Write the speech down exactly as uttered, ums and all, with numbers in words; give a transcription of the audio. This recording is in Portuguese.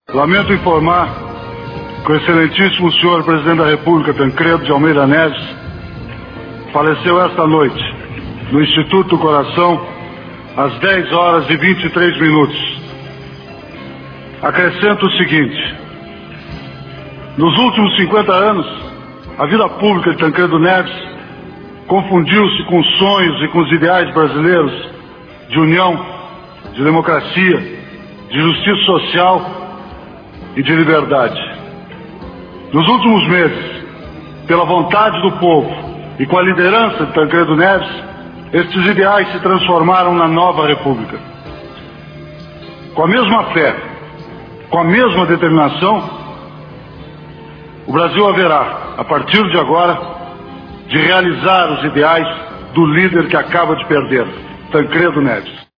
Lamento informar que o excelentíssimo senhor presidente da República, Tancredo de Almeida Neves, faleceu esta noite no Instituto do Coração às dez horas e vinte e três minutos. Acrescento o seguinte: nos últimos cinquenta anos, a vida pública de Tancredo Neves confundiu-se com os sonhos e com os ideais brasileiros de união, de democracia, de justiça social e de liberdade. Nos últimos meses, pela vontade do povo e com a liderança de Tancredo Neves, estes ideais se transformaram na nova República. Com a mesma fé, com a mesma determinação, o Brasil haverá, a partir de agora, de realizar os ideais do líder que acaba de perder, Tancredo Neves.